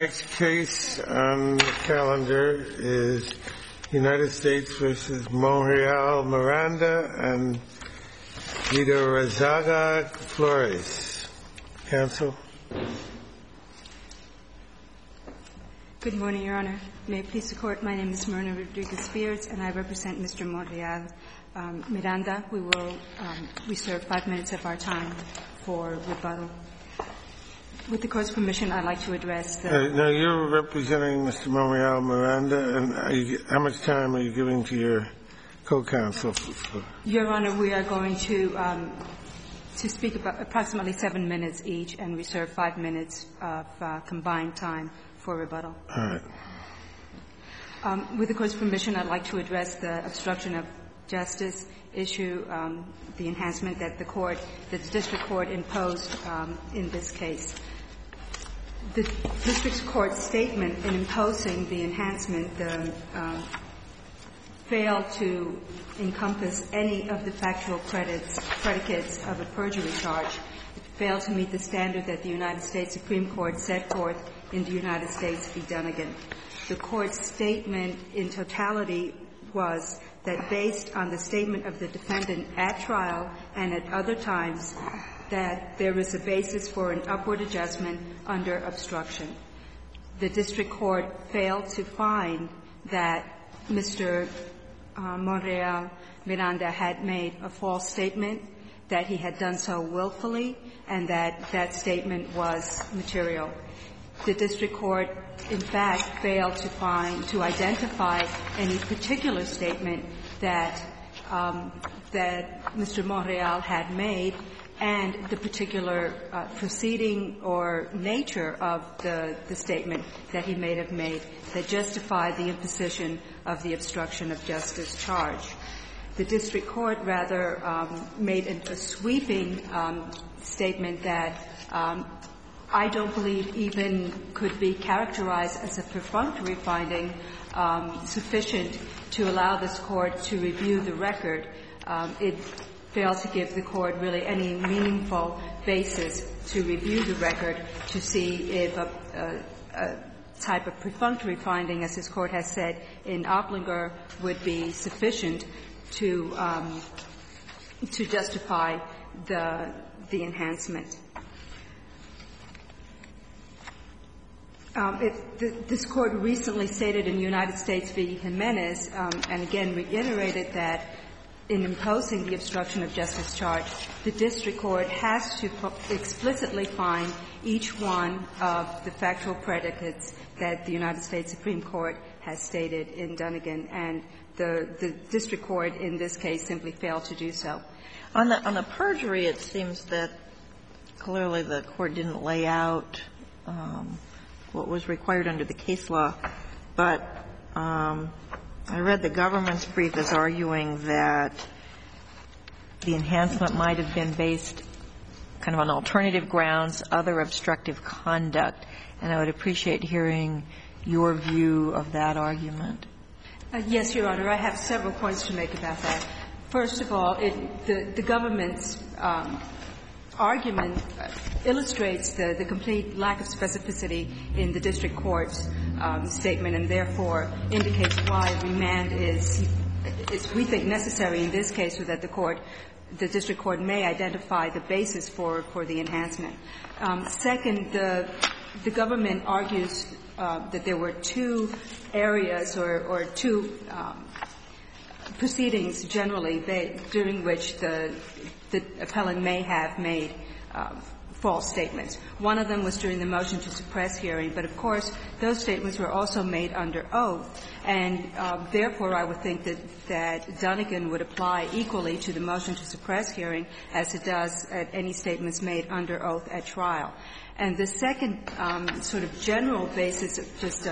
Next case on the calendar is United States v. Monreal Miranda and Guido Rezaga Flores. Counsel. Good morning, Your Honor. May it please the Court, my name is Myrna Rodriguez-Spears, and I represent Mr. Monreal Miranda. We will reserve 5 minutes of our time for rebuttal. With the Court's permission, I'd like to address the... Now, you're representing Mr. Monreal Miranda, and how much time are you giving to your co-counsel? Your Honor, we are going to speak about approximately 7 minutes each and reserve 5 minutes of combined time for rebuttal. All right. With the Court's permission, I'd like to address the obstruction of justice issue, the enhancement that the district court imposed in this case. The district court's statement in imposing the enhancement failed to encompass any of the factual predicates of a perjury charge. It failed to meet the standard that the United States Supreme Court set forth in the United States v. Dunnigan. The Court's statement in totality was that based on the statement of the defendant at trial and at other times, that there is a basis for an upward adjustment under obstruction. The district court failed to find that Mr. Monreal Miranda had made a false statement, that he had done so willfully, and that that statement was material. The district court, in fact, failed to identify any particular statement that Mr. Monreal had made and the particular proceeding or nature of the statement that he may have made that justified the imposition of the obstruction of justice charge. The district court rather made a sweeping statement that I don't believe even could be characterized as a perfunctory finding sufficient to allow this Court to review the record. It failed to give the Court really any meaningful basis to review the record to see if a type of perfunctory finding, as this Court has said in Oplinger, would be sufficient to justify the enhancement. This Court recently stated in United States v. Jimenez, and again reiterated that in imposing the obstruction of justice charge, the district court has to explicitly find each one of the factual predicates that the United States Supreme Court has stated in Dunnigan, and the district court in this case simply failed to do so. On the perjury, it seems that clearly the Court didn't lay out what was required under the case law, but I read the government's brief as arguing that the enhancement might have been based kind of on alternative grounds, other obstructive conduct, and I would appreciate hearing your view of that argument. Yes, Your Honor. I have several points to make about that. First of all, the government's argument illustrates the complete lack of specificity in the district court's statement, and therefore indicates why remand is we think necessary in this case, so that the district court may identify the basis for the enhancement. Second, the government argues that there were two areas or two proceedings generally during which the appellant may have made false statements. One of them was during the motion to suppress hearing, but of course those statements were also made under oath, and therefore I would think that Dunnigan would apply equally to the motion to suppress hearing as it does at any statements made under oath at trial. And the second sort of general basis of just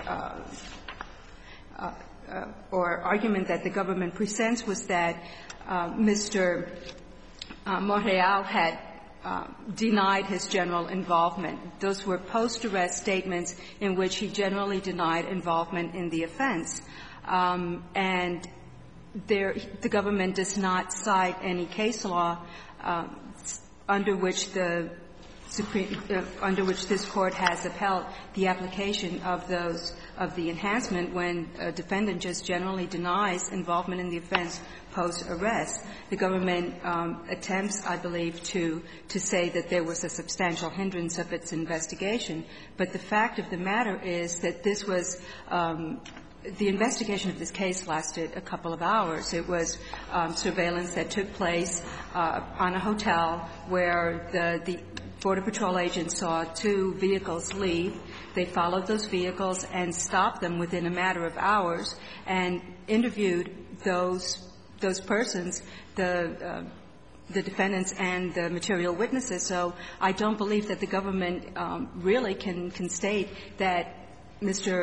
or argument that the government presents was that Mr. Monreal had denied his general involvement. Those were post-arrest statements in which he generally denied involvement in the offense. And the government does not cite any case law under which the under which this Court has upheld the application of the enhancement when a defendant just generally denies involvement in the offense post-arrest. The government attempts, I believe, to say that there was a substantial hindrance of its investigation. But the fact of the matter is that this was the investigation of this case lasted a couple of hours. It was surveillance that took place on a hotel where the Border Patrol agents saw 2 vehicles leave. They followed those vehicles and stopped them within a matter of hours and interviewed those persons, the defendants and the material witnesses. So I don't believe that the government really can state that Mr.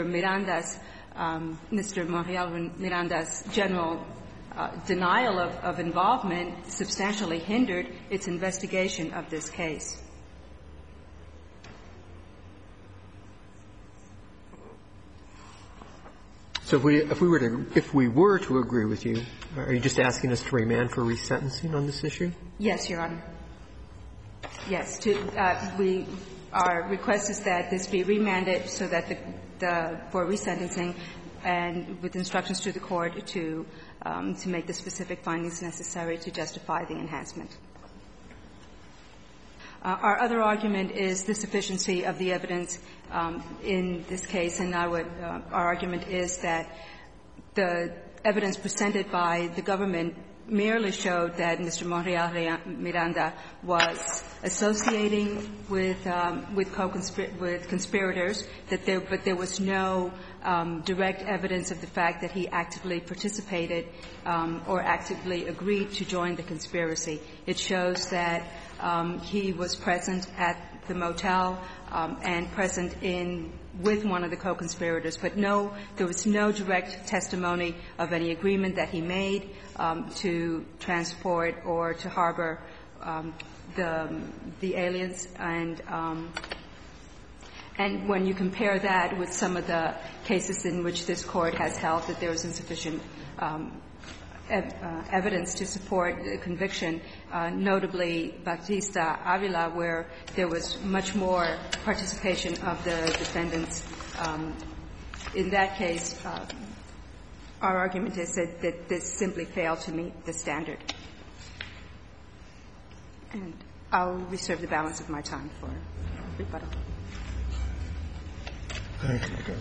Monreal Miranda's general denial of involvement substantially hindered its investigation of this case. So if we were to agree with you, are you just asking us to remand for resentencing on this issue? Yes, Your Honor. Yes. Our request is that this be remanded so that for resentencing and with instructions to the Court to make the specific findings necessary to justify the enhancement. Our other argument is the sufficiency of the evidence in this case, and our argument is that the evidence presented by the government merely showed that Mr. Monreal Miranda was associating with conspirators, but there was no direct evidence of the fact that he actively participated or actively agreed to join the conspiracy. It shows that he was present at the motel and present with one of the co-conspirators, but there was no direct testimony of any agreement that he made to transport or to harbor the aliens. And when you compare that with some of the cases in which this Court has held that there is insufficient evidence to support the conviction, notably Batista Avila, where there was much more participation of the defendants. In that case, our argument is that this simply failed to meet the standard. And I'll reserve the balance of my time for rebuttal. Thank you, counsel.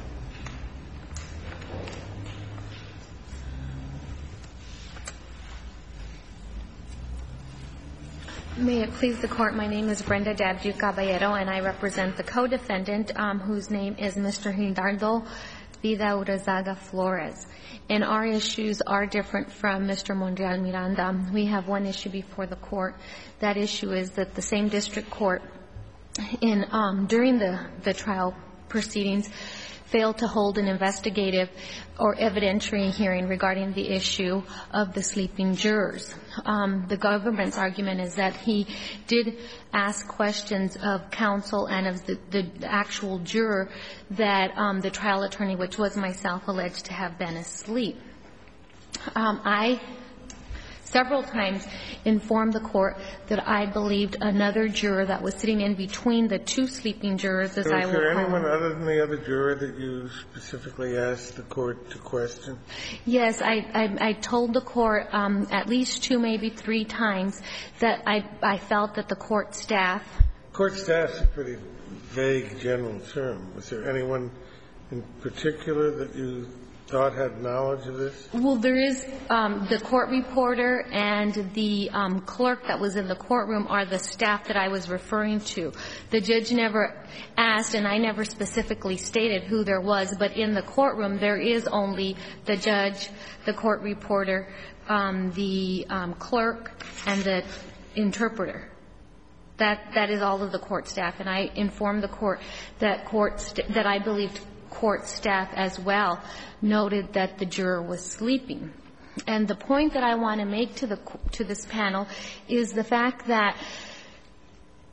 May it please the Court, my name is Brenda Dabju Caballero, and I represent the co-defendant, whose name is Mr. Gildardo Vida-Urazaga Flores. And our issues are different from Mr. Monreal Miranda. We have one issue before the Court. That issue is that the same district court during the trial proceedings failed to hold an investigative or evidentiary hearing regarding the issue of the sleeping jurors. The government's argument is that he did ask questions of counsel and of the actual juror that the trial attorney, which was myself, alleged to have been asleep. I several times informed the Court that I believed another juror that was sitting in between the 2 sleeping jurors, as I will call them. Was there anyone other than the other juror that you specifically asked the Court to question? Yes. I told the Court at least 2, maybe 3 times that I felt that the court staff. Court staff's a pretty vague general term. Was there anyone in particular that you thought had knowledge of this? Well, there is the court reporter and the clerk that was in the courtroom are the staff that I was referring to. The judge never asked, and I never specifically stated who there was, but in the courtroom there is only the judge, the court reporter, the clerk, and the interpreter. That is all of the court staff, and I informed the Court that I believed court staff as well noted that the juror was sleeping. And the point that I want to make to this panel is the fact that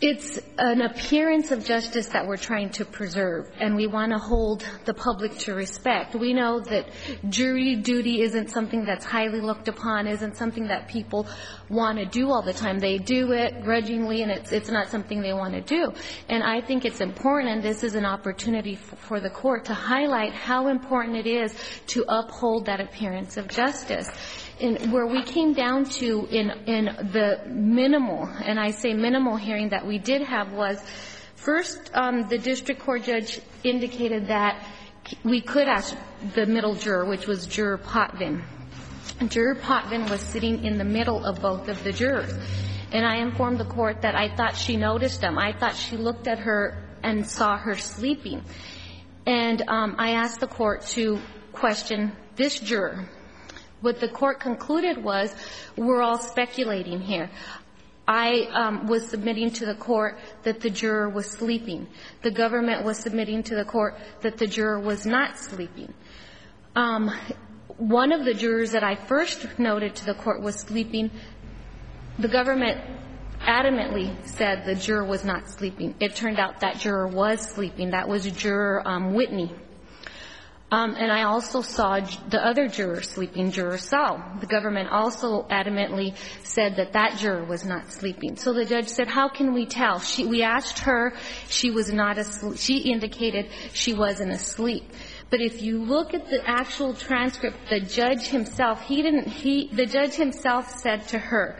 It's an appearance of justice that we're trying to preserve, and we want to hold the public to respect. We know that jury duty isn't something that's highly looked upon, isn't something that people want to do all the time. They do it grudgingly, and it's not something they want to do. And I think it's important, and this is an opportunity for the court to highlight how important it is to uphold that appearance of justice. Where we came down to in the minimal, and I say minimal hearing that we did have was, first, the district court judge indicated that we could ask the middle juror, which was Juror Potvin. Juror Potvin was sitting in the middle of both of the jurors. And I informed the court that I thought she noticed them. I thought she looked at her and saw her sleeping. And I asked the court to question this juror. What the court concluded was, we're all speculating here. I was submitting to the court that the juror was sleeping. The government was submitting to the court that the juror was not sleeping. One of the jurors that I first noted to the court was sleeping. The government adamantly said the juror was not sleeping. It turned out that juror was sleeping. That was Juror Whitney. And I also saw the other juror sleeping, Juror Saul. The government also adamantly said that that juror was not sleeping. So the judge said, how can we tell? We asked her. She was not asleep. She indicated she wasn't asleep. But if you look at the actual transcript, the judge himself, the judge himself said to her,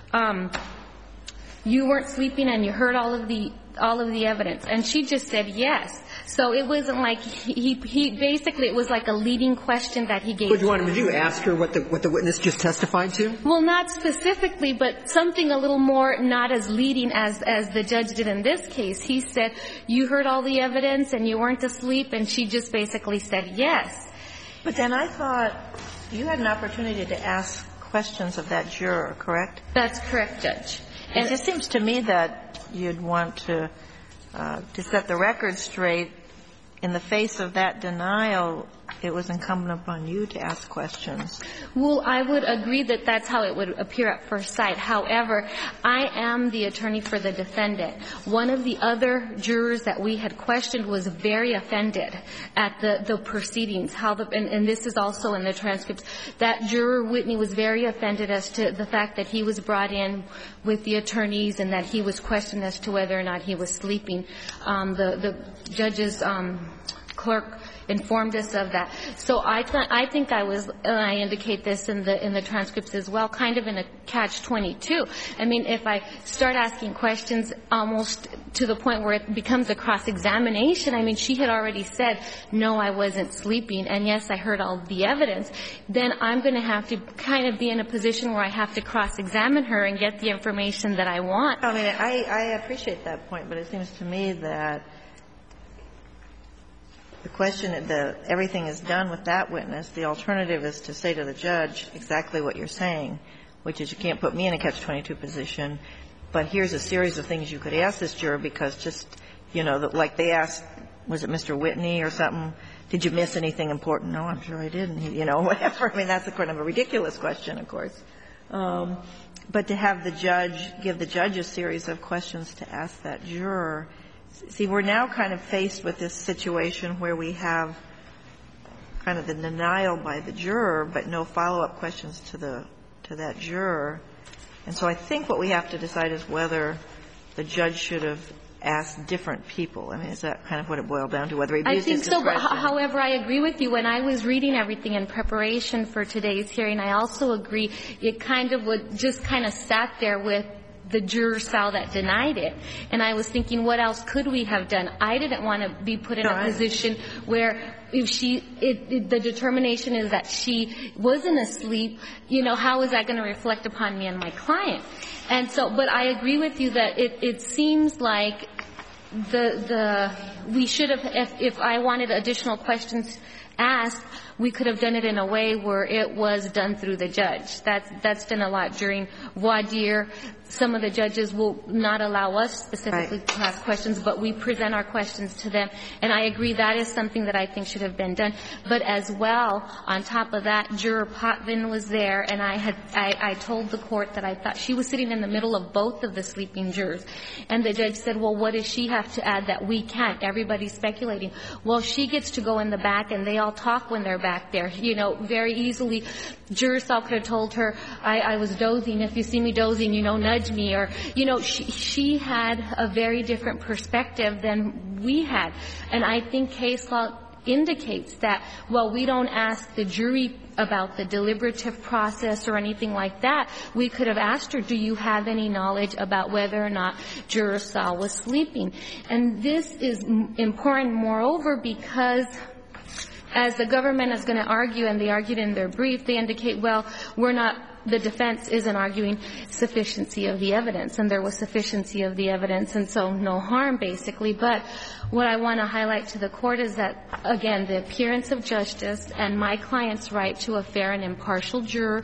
you weren't sleeping and you heard all of the evidence. And she just said yes. So it wasn't like he basically, it was like a leading question that he gave. What do you want him to do? Ask her what the witness just testified to? Well, not specifically, but something a little more not as leading as the judge did in this case. He said, you heard all the evidence and you weren't asleep, and she just basically said yes. But then I thought you had an opportunity to ask questions of that juror, correct? That's correct, Judge. And it just seems to me that you'd want to set the record straight. In the face of that denial, it was incumbent upon you to ask questions. Well, I would agree that that's how it would appear at first sight. However, I am the attorney for the defendant. One of the other jurors that we had questioned was very offended at the proceedings. And this is also in the transcript. That juror, Whitney, was very offended as to the fact that he was brought in with the attorneys and that he was questioned as to whether or not he was sleeping. The judge's clerk informed us of that. So I think I was, and I indicate this in the transcripts as well, kind of in a catch-22. I mean, if I start asking questions almost to the point where it becomes a cross-examination, I mean, she had already said, no, I wasn't sleeping, and yes, I heard all the evidence, then I'm going to have to kind of be in a position where I have to cross-examine her and get the information that I want. I mean, I appreciate that point, but it seems to me that the question, everything is done with that witness. The alternative is to say to the judge exactly what you're saying, which is you can't put me in a catch-22 position, but here's a series of things you could ask this juror because just, you know, like they asked, was it Mr. Whitney or something? Did you miss anything important? No, I'm sure I didn't. You know, whatever. I mean, that's kind of a ridiculous question, of course. But to have the judge, give the judge a series of questions to ask that juror. See, we're now kind of faced with this situation where we have kind of the denial by the juror, but no follow-up questions to that juror. And so I think what we have to decide is whether the judge should have asked different people. I mean, is that kind of what it boiled down to, whether he abused his discretion? I think so. However, I agree with you. When I was reading everything in preparation for today's hearing, I also agree it kind of would just kind of sat there with the juror style that denied it. And I was thinking, what else could we have done? I didn't want to be put in a position where if the determination is that she wasn't asleep, you know, how is that going to reflect upon me and my client? And so, but I agree with you that it seems like we should have, if I wanted additional questions asked, we could have done it in a way where it was done through the judge. That's done a lot during voir dire. Some of the judges will not allow us specifically to ask questions, but we present our questions to them. And I agree that is something that I think should have been done. But as well, on top of that, Juror Potvin was there, and I told the court that I thought she was sitting in the middle of both of the sleeping jurors. And the judge said, well, what does she have to add that we can't? Everybody's speculating. Well, she gets to go in the back, and they all talk when they're back there. You know, very easily, Juror Saul could have told her, I was dozing. If you see me dozing, you know, nudge me. Or, you know, she had a very different perspective than we had. And I think case law indicates that, well, we don't ask the jury about the deliberative process or anything like that. We could have asked her, do you have any knowledge about whether or not Juror Saul was sleeping? And this is important, moreover, because as the government is going to argue, and they argued in their brief, they indicate, well, the defense isn't arguing sufficiency of the evidence, and there was sufficiency of the evidence, and so no harm, basically. But what I want to highlight to the court is that, again, the appearance of justice and my client's right to a fair and impartial jury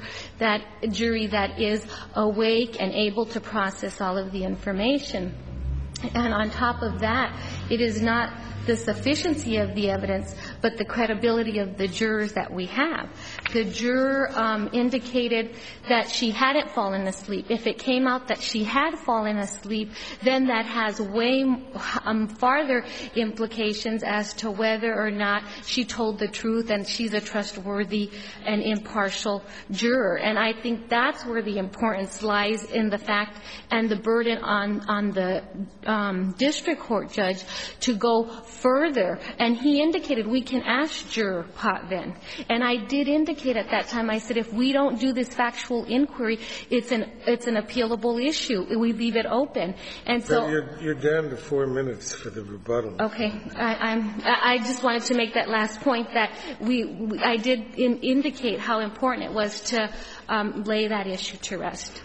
that is awake and able to process all of the information. And on top of that, it is not the sufficiency of the evidence, but the credibility of the jurors that we have. The juror indicated that she hadn't fallen asleep. If it came out that she had fallen asleep, then that has way farther implications as to whether or not she told the truth and she's a trustworthy and impartial juror. And I think that's where the importance lies in the fact and the burden on the district court judge to go further. And he indicated we can ask Juror Potvin. And I did indicate at that time, I said, if we don't do this factual inquiry, it's an appealable issue. We leave it open. And so you're down to 4 minutes for the rebuttal. Okay. I just wanted to make that last point that I did indicate how important it was to lay that issue to rest.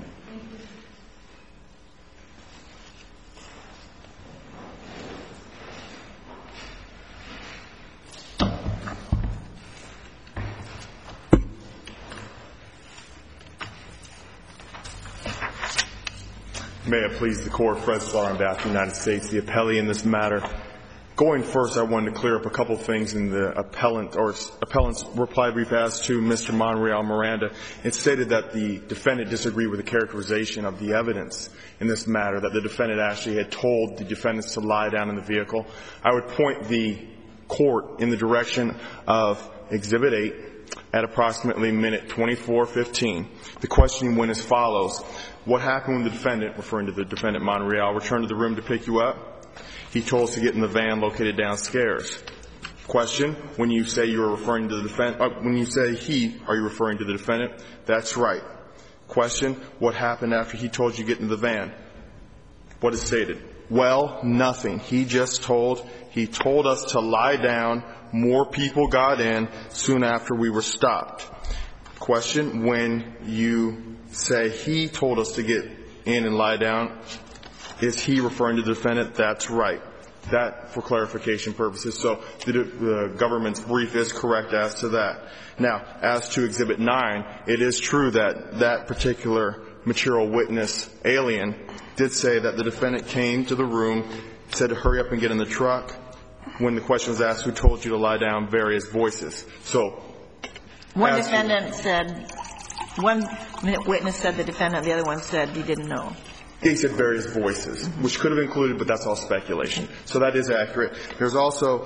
May it please the Court, Fred Sklar on behalf of the United States, the appellee in this matter. Going first, I wanted to clear up a couple of things in the appellant's reply brief as to Mr. Monreal Miranda. It stated that the defendant disagreed with the characterization of the evidence in this matter, that the defendant actually had told the defendants to lie down in the vehicle. I would point the Court in the direction of Exhibit 8 at approximately minute 24:15. The questioning went as follows. What happened when the defendant, referring to the defendant Monreal, returned to the room to pick you up? He told us to get in the van located downstairs. Question, when you say you are referring to the defendant, when you say he, are you referring to the defendant? That's right. Question, what happened after he told you to get in the van? What is stated? Well, nothing. He told us to lie down. More people got in soon after we were stopped. Question, when you say he told us to get in and lie down, is he referring to the defendant? That's right. That for clarification purposes. So the government's brief is correct as to that. Now, as to Exhibit 9, it is true that that particular material witness, alien, did say that the defendant came to the room, said to hurry up and get in the truck. When the question was asked, who told you to lie down, various voices. So one defendant said, one witness said the defendant, the other one said he didn't know. He said various voices, which could have included, but that's all speculation. So that is accurate. There's also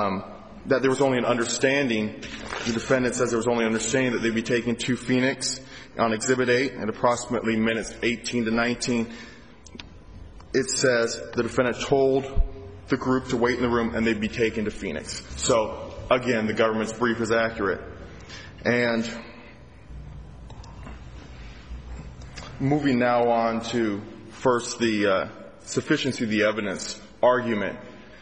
that there was only an understanding. The defendant says there was only an understanding that they'd be taken to Phoenix on Exhibit 8 at approximately minutes 18 to 19. It says the defendant told the group to wait in the room and they'd be taken to Phoenix. So, again, the government's brief is accurate. And moving now on to first the sufficiency of the evidence argument.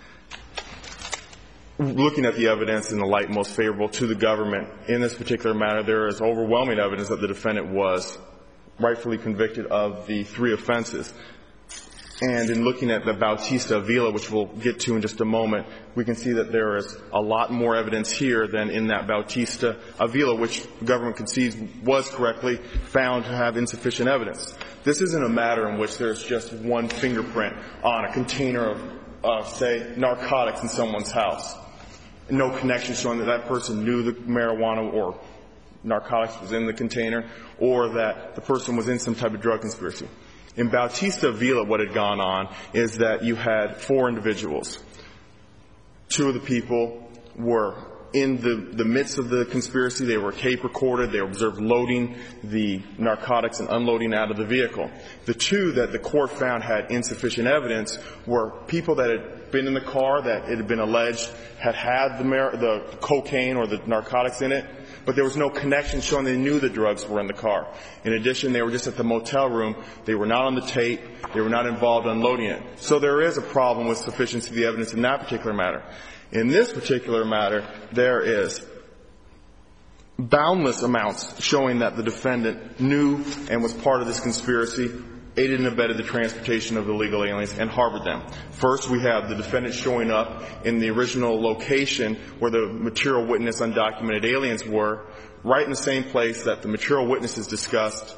Looking at the evidence in the light most favorable to the government, in this particular matter, there is overwhelming evidence that the defendant was rightfully convicted of the 3 offenses. And in looking at the Bautista Avila, which we'll get to in just a moment, we can see that there is a lot more evidence here than in that Bautista Avila, which the government concedes was correctly found to have insufficient evidence. This isn't a matter in which there's just one fingerprint on a container of say, narcotics in someone's house. No connection showing that that person knew the marijuana or narcotics was in the container, or that the person was in some type of drug conspiracy. In Bautista Avila, what had gone on is that you had 4 individuals. 2 of the people were in the midst of the conspiracy. They were tape recorded. They were observed loading the narcotics and unloading out of the vehicle. The 2 that the court found had insufficient evidence were people that had been in the car that it had been alleged had the cocaine or the narcotics in it, but there was no connection showing they knew the drugs were in the car. In addition, they were just at the motel room. They were not on the tape. They were not involved in unloading it. So there is a problem with sufficiency of the evidence in that particular matter. In this particular matter, there is boundless amounts showing that the defendant knew and was part of this conspiracy, aided and abetted the transportation of illegal aliens, and harbored them. First, we have the defendant showing up in the original location where the material witness undocumented aliens were, right in the same place that the material witnesses discussed,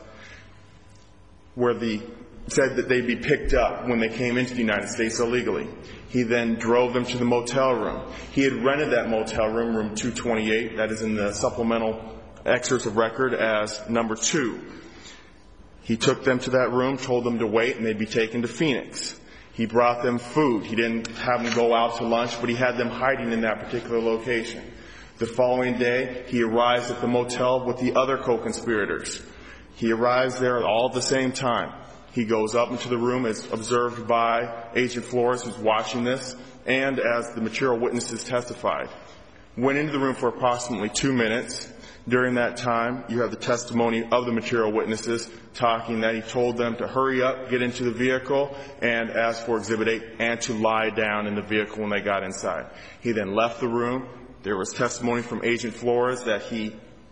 where said that they'd be picked up when they came into the United States illegally. He then drove them to the motel room. He had rented that motel room, room 228, that is in the supplemental excerpts of record as number 2. He took them to that room, told them to wait, and they'd be taken to Phoenix. He brought them food. He didn't have them go out to lunch, but he had them hiding in that particular location. The following day, he arrives at the motel with the other co-conspirators. He arrives there all at the same time. He goes up into the room as observed by Agent Flores, who's watching this, and as the material witnesses testified. Went into the room for approximately 2 minutes. During that time, you have the testimony of the material witnesses talking that he told them to hurry up, get into the vehicle, and ask for Exhibit 8, and to lie down in the vehicle when they got inside. He then left the room. There was testimony from Agent Flores that he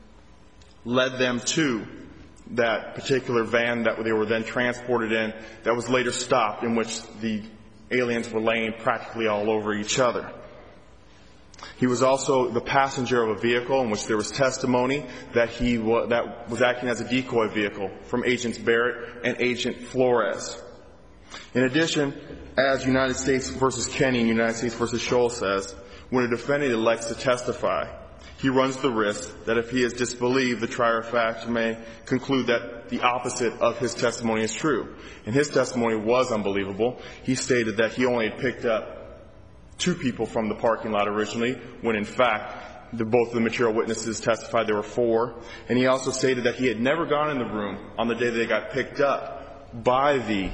led them to that particular van that they were then transported in that was later stopped, in which the aliens were laying practically all over each other. He was also the passenger of a vehicle in which there was testimony that that was acting as a decoy vehicle from Agents Barrett and Agent Flores. In addition, as United States v. Kenny and United States v. Scholl says, when a defendant elects to testify, he runs the risk that if he is disbelieved, the trier of fact may conclude that the opposite of his testimony is true. And his testimony was unbelievable. He stated that he only had picked up 2 people from the parking lot originally, when in fact both of the material witnesses testified there were 4. And he also stated that he had never gone in the room on the day they got picked up by the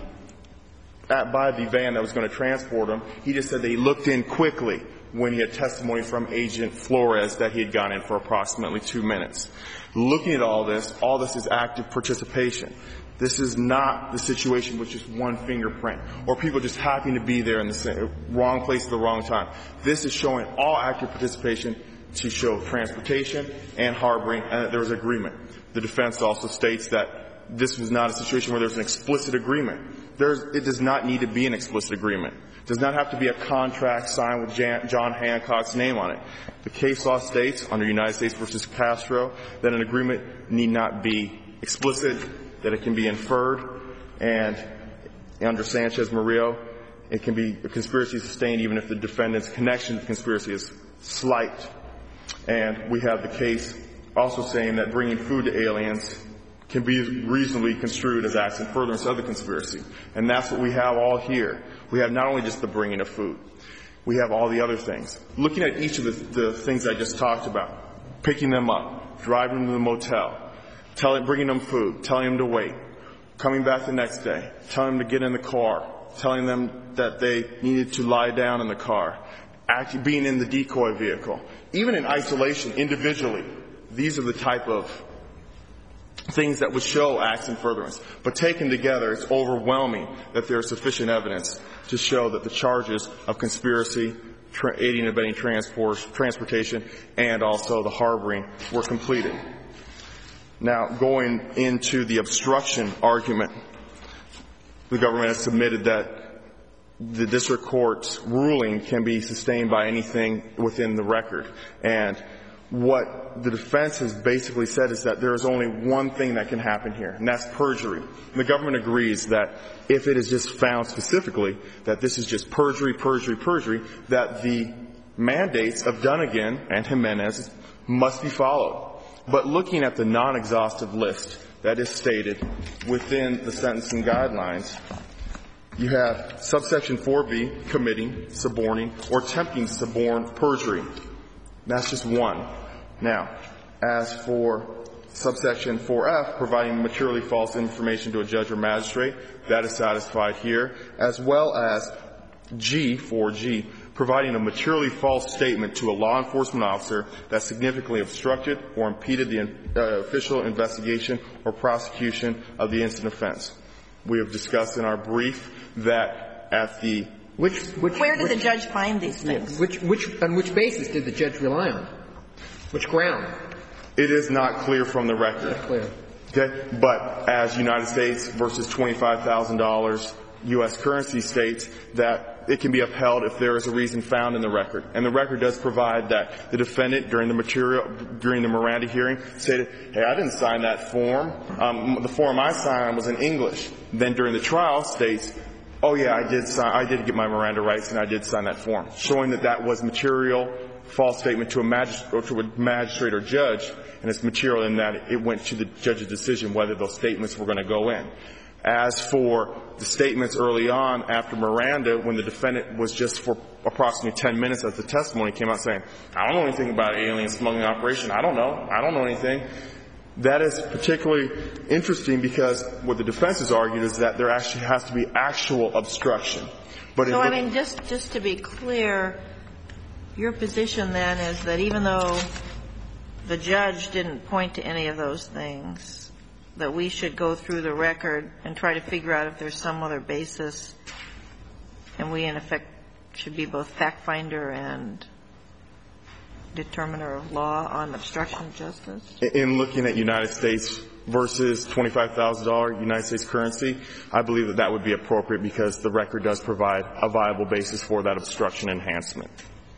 van that was going to transport him. He just said that he looked in quickly when he had testimony from Agent Flores that he had gone in for approximately 2 minutes. Looking at all this is active participation. This is not the situation with just one fingerprint or people just happy to be there in the wrong place at the wrong time. This is showing all active participation to show transportation and harboring, and that there was agreement. The defense also states that this was not a situation where there's an explicit agreement. It does not need to be an explicit agreement. It does not have to be a contract signed with John Hancock's name on it. The case law states, under United States v. Castro, that an agreement need not be explicit, that it can be inferred, and under Sanchez-Murillo, it can be a conspiracy sustained even if the defendant's connection to the conspiracy is slight. And we have the case also saying that bringing food to aliens can be reasonably construed as acts in furtherance of the conspiracy. And that's what we have all here. We have not only just the bringing of food. We have all the other things. Looking at each of the things I just talked about, picking them up, driving them to the motel, bringing them food, telling them to wait, coming back the next day, telling them to get in the car, telling them that they needed to lie down in the car, being in the decoy vehicle. Even in isolation, individually, these are the type of things that would show acts in furtherance. But taken together, it's overwhelming that there is sufficient evidence to show that the charges of conspiracy, aiding and abetting transportation, and also the harboring were completed. Now, going into the obstruction argument, the government has submitted that the district court's ruling can be sustained by anything within the record. And what the defense has basically said is that there is only one thing that can happen here, and that's perjury. The government agrees that if it is just found specifically that this is just perjury, that the mandates of Dunnigan and Jimenez must be followed. But looking at the non-exhaustive list that is stated within the sentencing guidelines, you have subsection 4B, committing, suborning, or attempting to suborn perjury. That's just one. Now, as for subsection 4F, providing materially false information to a judge or magistrate, that is satisfied here, as well as G, 4G, providing a materially false statement to a law enforcement officer that significantly obstructed or impeded the official investigation or prosecution of the instant offense. We have discussed in our brief that at the Where did the judge find these things? On which basis did the judge rely on? Which ground? It is not clear from the record. Not clear. Okay? But as United States versus $25,000 U.S. currency states, that it can be upheld if there is a reason found in the record. And the record does provide that the defendant, during the Miranda hearing, stated, hey, I didn't sign that form. The form I signed was in English. Then during the trial states, oh, yeah, I did get my Miranda rights and I did sign that form, showing that that was material false statement to a magistrate or judge, and it's material in that it went to the judge's decision whether those statements were going to go in. As for the statements early on after Miranda, when the defendant was just for approximately 10 minutes as the testimony came out saying, I don't know anything about alien smuggling operation. I don't know anything. That is particularly interesting because what the defense has argued is that there actually has to be actual obstruction. But so, I mean, just to be clear, your position then is that even though the judge didn't point to any of those things, that we should go through the record and try to figure out if there's some other basis, and we, in effect, should be both fact finder and determiner of law on obstruction of justice? In looking at United States versus $25,000 United States currency, I believe that that would be appropriate because the record does provide a viable basis for that obstruction enhancement.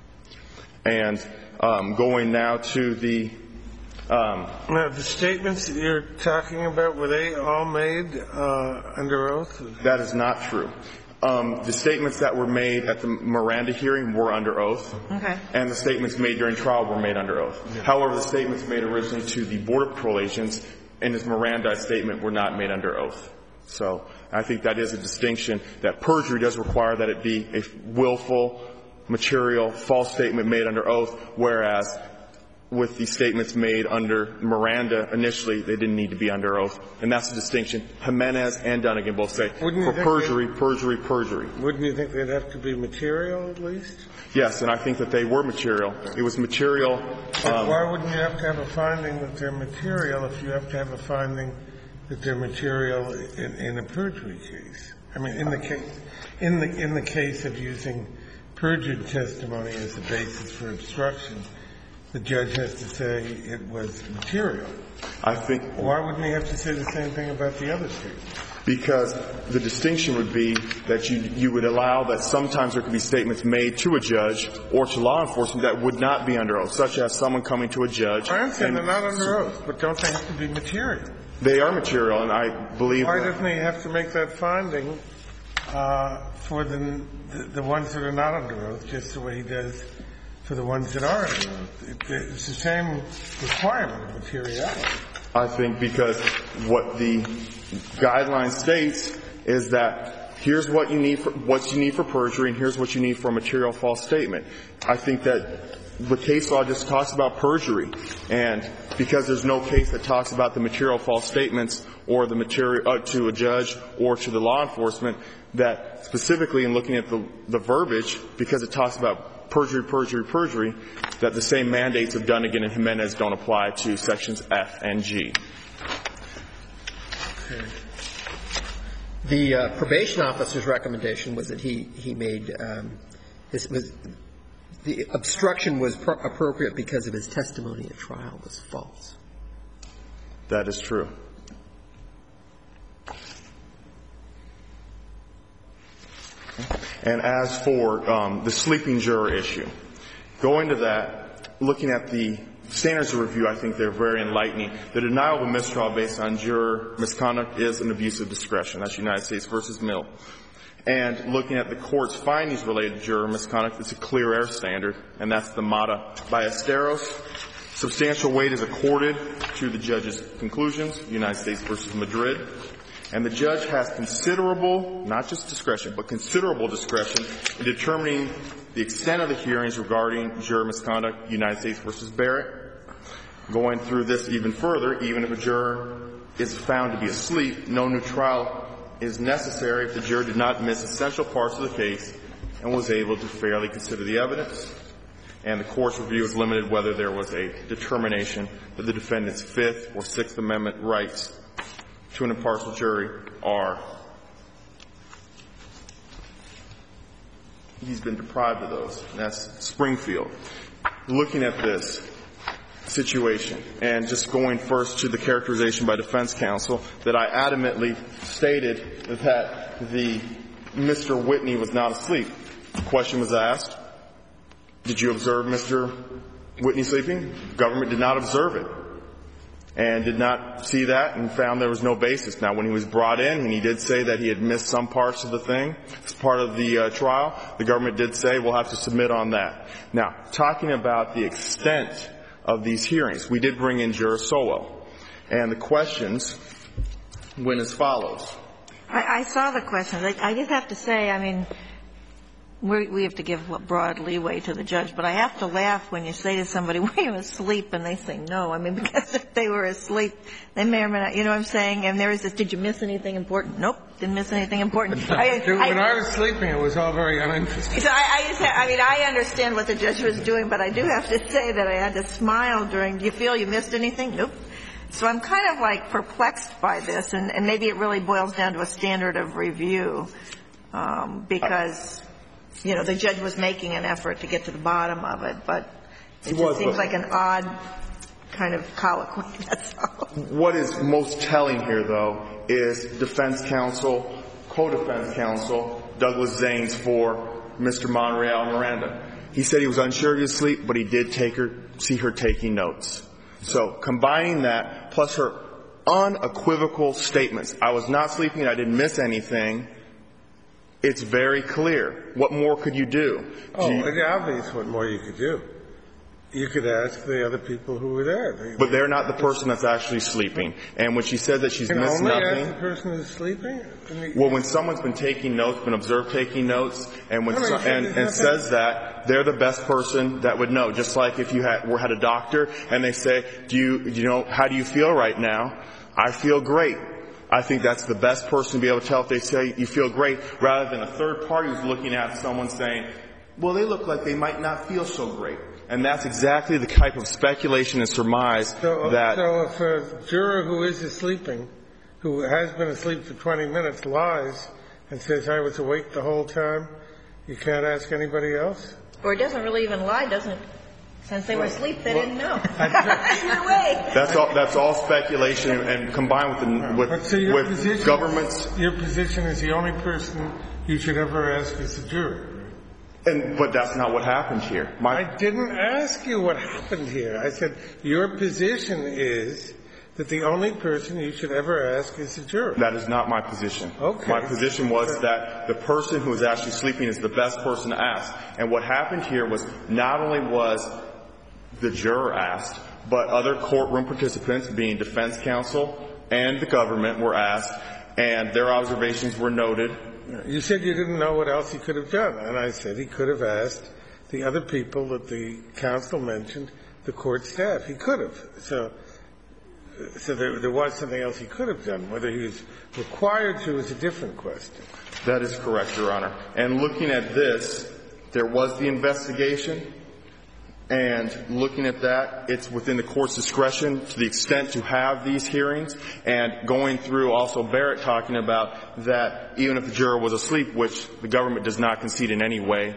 And going now to the now, the statements that you're talking about, were they all made under oath? That is not true. The statements that were made at the Miranda hearing were under oath. Okay. And the statements made during trial were made under oath. Yeah. However, the statements made originally to the Border Patrol agents in his Miranda statement were not made under oath. So I think that is a distinction, that perjury does require that it be a willful, material, false statement made under oath, whereas with the statements made under Miranda initially, they didn't need to be under oath. And that's the distinction. Jimenez and Dunnigan both say, for perjury. Wouldn't you think they'd have to be material at least? Yes, and I think that they were material. It was material. Why wouldn't you have to have a finding that they're material if you have to have a finding that they're material in a perjury case? I mean, in the case of using perjured testimony as a basis for obstruction, the judge has to say it was material. I think. Why wouldn't he have to say the same thing about the other statements? Because the distinction would be that you would allow that sometimes there could be statements made to a judge or to law enforcement that would not be under oath, such as someone coming to a judge. I understand they're not under oath, but don't they have to be material? They are material, and I believe. Why doesn't he have to make that finding for the ones that are not under oath, just the way he does for the ones that are under oath? It's the same requirement of materiality. I think because what the guideline states is that here's what you need for perjury and here's what you need for a material false statement. I think that the case law just talks about perjury, and because there's no case that talks about the material false statements or the material to a judge or to the law enforcement, that specifically in looking at the verbiage, because it talks about perjury, that the same mandates of Dunnigan and Jimenez don't apply to sections F and G. Okay. The probation officer's recommendation was that he made the obstruction was appropriate because of his testimony at trial was false. That is true. And as for the sleeping juror issue, going to that, looking at the standards of review, I think they're very enlightening. The denial of a mistrial based on juror misconduct is an abuse of discretion. That's United States versus Mill. And looking at the court's findings related to juror misconduct, it's a clear air standard, and that's the Mata Ballesteros. Substantial weight is accorded to the judge's conclusions, United States versus Madrid. And the judge has considerable, not just discretion, but considerable discretion in determining the extent of the hearings regarding juror misconduct, United States versus Barrett. Going through this even further, even if a juror is found to be asleep, no new trial is necessary if the juror did not miss essential parts of the case and was able to fairly consider the evidence. And the court's review is limited whether there was a determination that the defendant's Fifth or Sixth Amendment rights to an impartial jury are. He's been deprived of those. And that's Springfield. Looking at this situation and just going first to the characterization by defense counsel that I adamantly stated that Mr. Whitney was not asleep. The question was asked, did you observe Mr. Whitney sleeping? The government did not observe it and did not see that and found there was no basis. Now, when he was brought in, and he did say that he had missed some parts of the thing as part of the trial, the government did say we'll have to submit on that. Now, talking about the extent of these hearings, we did bring in Juror Sowell. And the questions went as follows. I saw the questions. I just have to say, I mean, we have to give broad leeway to the judge, but I have to laugh when you say to somebody, were you asleep? And they say no. I mean, because if they were asleep, they may or may not, you know what I'm saying? And there is this, did you miss anything important? Nope, didn't miss anything important. When I was sleeping, it was all very uninteresting. So I understand what the judge was doing, but I do have to say that I had to smile during, do you feel you missed anything? Nope. So I'm kind of like perplexed by this, and maybe it really boils down to a standard of review, because you know, the judge was making an effort to get to the bottom of it, but it just seems like an odd kind of colloquy, that's all. What is most telling here, though, is defense counsel, co-defense counsel, Douglas Zanes for Mr. Monreal Miranda. He said he was unsure he was asleep, but he did see her taking notes. So combining that, plus her unequivocal statements, I was not sleeping, I didn't miss anything, it's very clear. What more could you do? It's obvious what more you could do. You could ask the other people who were there. But they're not the person that's actually sleeping. And when she said that she's missed nothing. Can only ask the person who's sleeping? Well, when someone's been taking notes, been observed taking notes, and says that, they're the best person that would know. Just like if you had a doctor and they say, how do you feel right now? I feel great. I think that's the best person to be able to tell if they say you feel great, rather than a third party who's looking at someone saying, well, they look like they might not feel so great. And that's exactly the type of speculation and surmise that... So if a juror who is sleeping, who has been asleep for 20 minutes, lies and says, I was awake the whole time, you can't ask anybody else? Or it doesn't really even lie, doesn't it? Since they were asleep, they didn't know. Either way. That's all speculation, and combined with governments. Your position is the only person you should ever ask is the juror. But that's not what happened here. I didn't ask you what happened here. I said your position is that the only person you should ever ask is the juror. That is not my position. Okay. My position was that the person who is actually sleeping is the best person to ask. And what happened here was not only was the juror asked, but other courtroom participants, being defense counsel and the government, were asked, and their observations were noted. You said you didn't know what else he could have done, and I said he could have asked the other people that the counsel mentioned, the court staff. He could have. So there was something else he could have done. Whether he was required to is a different question. That is correct, Your Honor. And looking at this, there was the investigation. And looking at that, it's within the court's discretion to the extent to have these hearings. And going through also Barrett talking about that even if the juror was asleep, which the government does not concede in any way,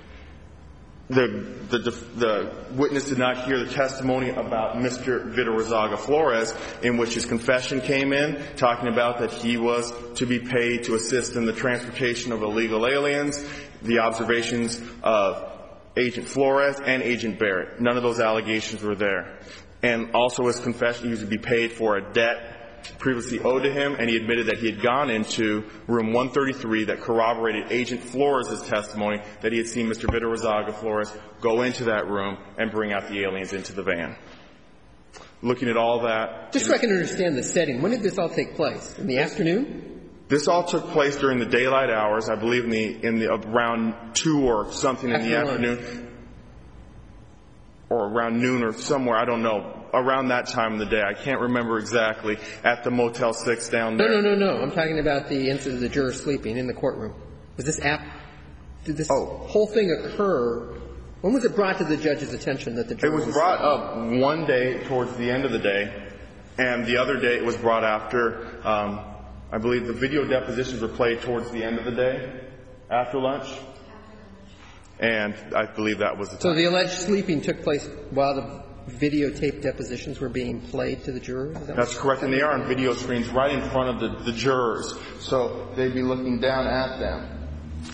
the witness did not hear the testimony about Mr. Vidal Flores, in which his confession came in, talking about that he was to be paid to assist in the transportation of illegal aliens. the observations of Agent Flores and Agent Barrett. None of those allegations were there. And also his confession, he was to be paid for a debt previously owed to him, and he admitted that he had gone into room 133 that corroborated Agent Flores' testimony that he had seen Mr. Vidal-Razaga Flores go into that room and bring out the aliens into the van. Looking at all that... Just so I can understand the setting, when did this all take place? In the afternoon? This all took place during the daylight hours, I believe in the around 2 or something in the afternoon. Or around noon or somewhere, I don't know. Around that time of the day. I can't remember exactly. At the Motel 6 down there. No. I'm talking about the incident of the jurors sleeping in the courtroom. Was this did this whole thing occur? When was it brought to the judge's attention that the jurors... It was brought up one day towards the end of the day, and the other day it was brought after, I believe the video depositions were played towards the end of the day, after lunch. And I believe that was the time. So the alleged sleeping took place while the videotape depositions were being played to the jurors? That's correct, and they are on video screens right in front of the jurors. So they'd be looking down at them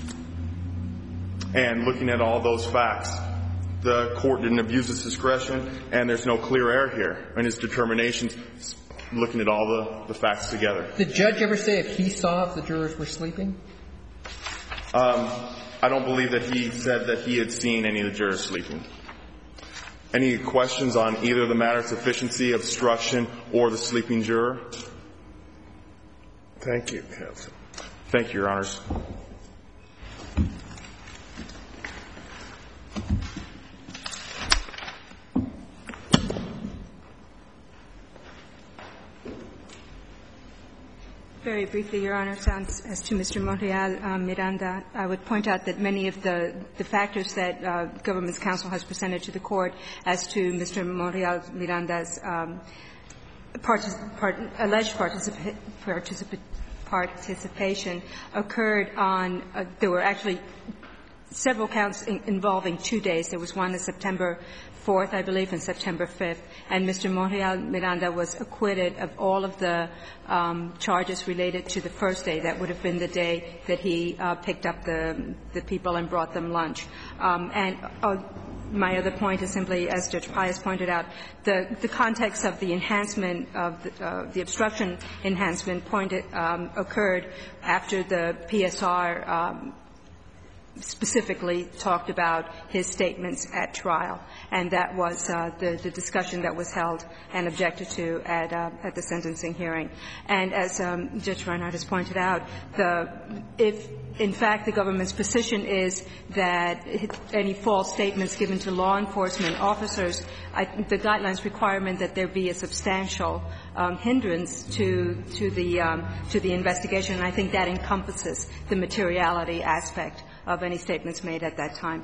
and looking at all those facts. The court didn't abuse its discretion, and there's no clear error here in his determinations, looking at all the facts together. Did the judge ever say if he saw if the jurors were sleeping? I don't believe that he said that he had seen any of the jurors sleeping. Any questions on either the matter of sufficiency, obstruction, or the sleeping juror? Thank you, counsel. Thank you, Your Honors. Very briefly, Your Honor, as to Mr. Monreal Miranda, I would point out that many of the factors that government's counsel has presented to the court as to Mr. Monreal Miranda's alleged participation occurred on there were actually several counts involving 2 days. There was one on September 4th, I believe, and September 5th. And Mr. Monreal Miranda was acquitted of all of the charges related to the first day. That would have been the day that he picked up the people and brought them lunch. And my other point is simply, as Judge Pius pointed out, the context of the enhancement of the obstruction enhancement occurred after the PSR specifically talked about his statements at trial, and that was the discussion that was held and objected to at the sentencing hearing. And as Judge Reinhardt has pointed out, if in fact the government's position is that any false statements given to law enforcement officers, the guidelines requirement that there be a substantial hindrance to the investigation, and I think that encompasses the materiality aspect of any statements made at that time.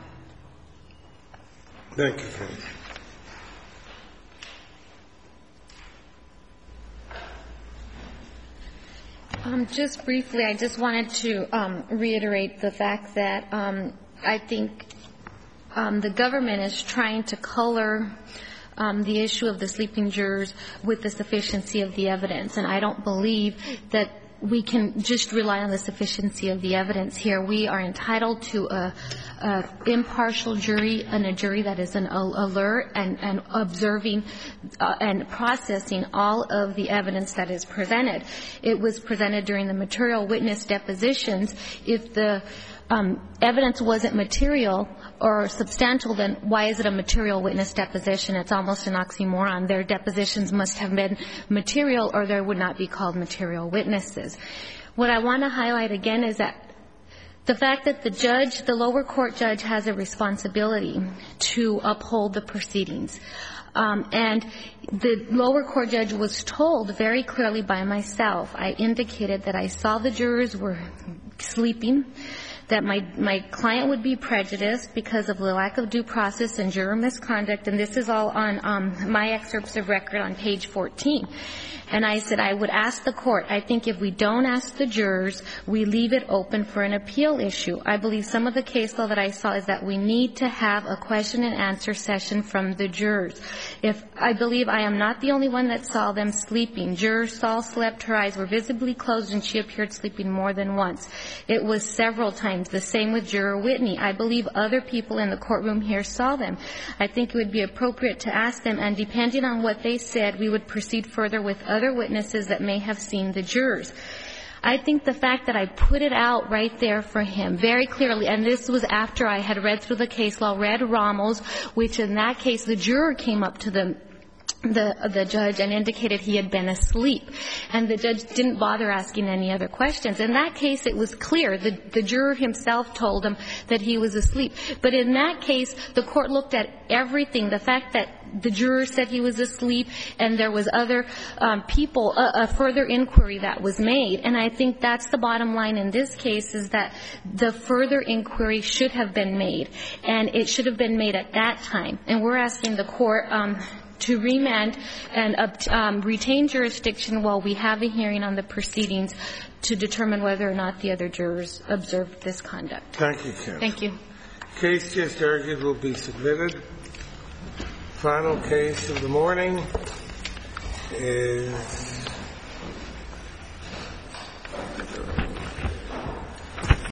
Thank you, counsel. Just briefly, I just wanted to reiterate the fact that I think the government is trying to color the issue of the sleeping jurors with the sufficiency of the evidence, and I don't believe that we can just rely on the sufficiency of the evidence here. We are entitled to a impartial jury and a jury that is alert and observing and processing all of the evidence that is presented. It was presented during the material witness depositions. If the evidence wasn't material or substantial, then why is it a material witness deposition? It's almost an oxymoron. Their depositions must have been material or they would not be called material witnesses. What I want to highlight again is that the fact that the lower court judge has a responsibility to uphold the proceedings. And the lower court judge was told very clearly by myself, I indicated that I saw the jurors were sleeping, that my client would be prejudiced because of the lack of due process and juror misconduct, and this is all on my excerpts of record on page 14. And I said I would ask the court, I think if we don't ask the jurors, we leave it open for an appeal issue. I believe some of the case law that I saw is that we need to have a question and answer session from the jurors. I believe I am not the only one that saw them sleeping. Juror Saul slept, her eyes were visibly closed, and she appeared sleeping more than once. It was several times times. The same with Juror Whitney. I believe other people in the courtroom here saw them. I think it would be appropriate to ask them, and depending on what they said, we would proceed further with other witnesses that may have seen the jurors. I think the fact that I put it out right there for him very clearly, and this was after I had read through the case law, read Ramos, which in that case the juror came up to the judge and indicated he had been asleep. And the judge didn't bother asking any other questions. In that case, it was clear. The juror himself told him that he was asleep. But in that case, the court looked at everything, the fact that the juror said he was asleep and there was other people, a further inquiry that was made. And I think that's the bottom line in this case, is that the further inquiry should have been made. And it should have been made at that time. And we're asking the court to remand and retain jurisdiction while we have a hearing on the proceedings to determine whether or not the other jurors observed this conduct. Thank you, Kim. Thank you. Case just argued will be submitted. Final case of the morning is